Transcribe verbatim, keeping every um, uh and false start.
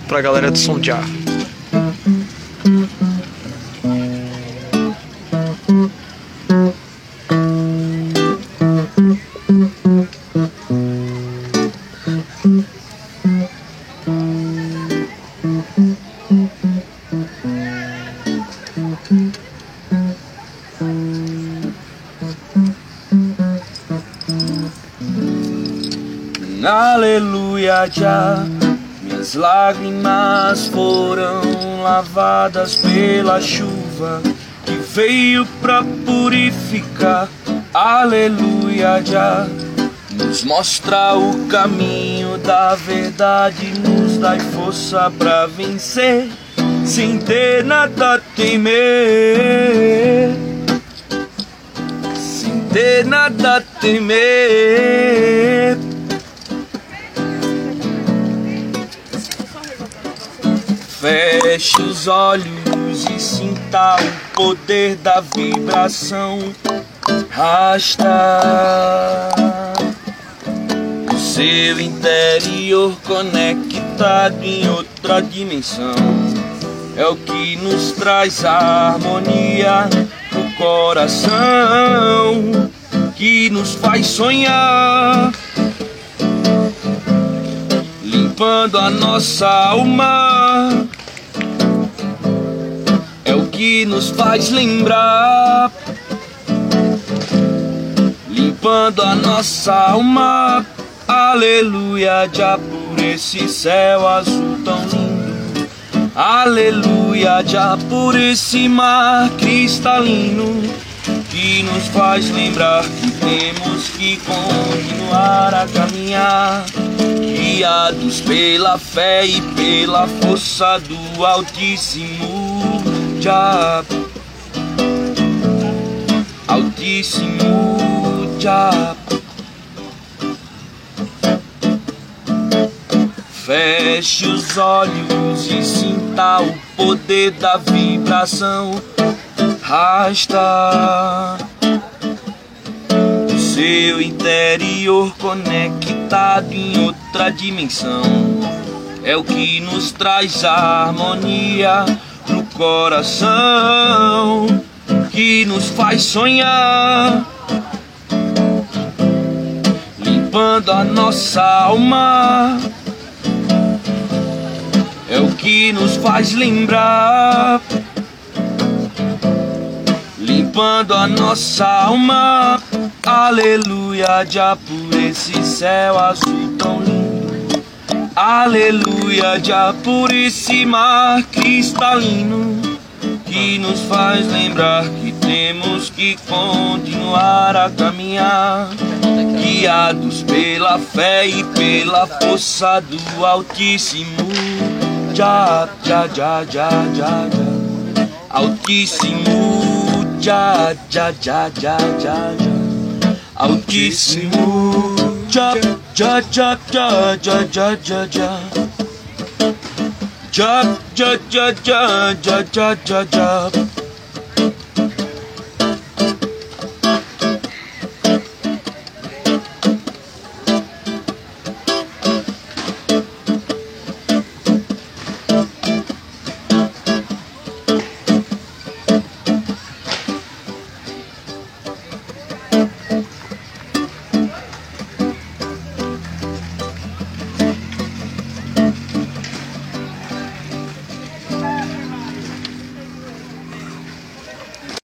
pra galera do Som Já. Aleluia, já minhas lágrimas foram lavadas pela chuva que veio pra purificar. Aleluia, já nos mostra o caminho da verdade, nos dá força pra vencer, sem ter nada a temer, sem ter nada a temer. Feche os olhos e sinta o poder da vibração. Rasta o seu interior conectado em outra dimensão. É o que nos traz a harmonia no coração, que nos faz sonhar, limpando a nossa alma. É o que nos faz lembrar, limpando a nossa alma. Aleluia, já por esse céu azul tão lindo. Aleluia, já por esse mar cristalino, que nos faz lembrar que temos que continuar a caminhar, guiados pela fé e pela força do Altíssimo Já. Altíssimo Já. Feche os olhos e sinta o poder da vibração. Rasta o seu interior conectado em outra dimensão. É o que nos traz a harmonia pro coração, que nos faz sonhar, limpando a nossa alma. É o que nos faz lembrar, limpando a nossa alma. Aleluia, já por esse céu azul tão lindo. Aleluia, já por esse mar cristalino, que nos faz lembrar que temos que continuar a caminhar, guiados pela fé e pela força do Altíssimo Já. Já, já, já, já, já. Altíssimo Já, já, já, já, já, já. Altíssimo Já, já, já, já, já, já, já, já. Já, já, já, já, já, já, já, já.